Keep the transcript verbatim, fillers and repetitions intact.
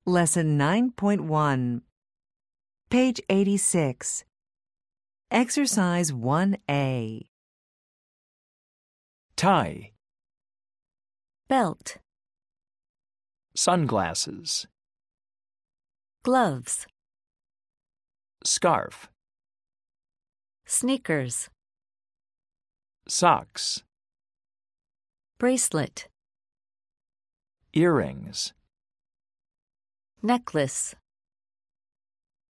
Lesson nine point one. Page eighty-six. Exercise one A. Tie, belt, sunglasses, gloves, scarf, sneakers, socks, bracelet, earrings, necklace.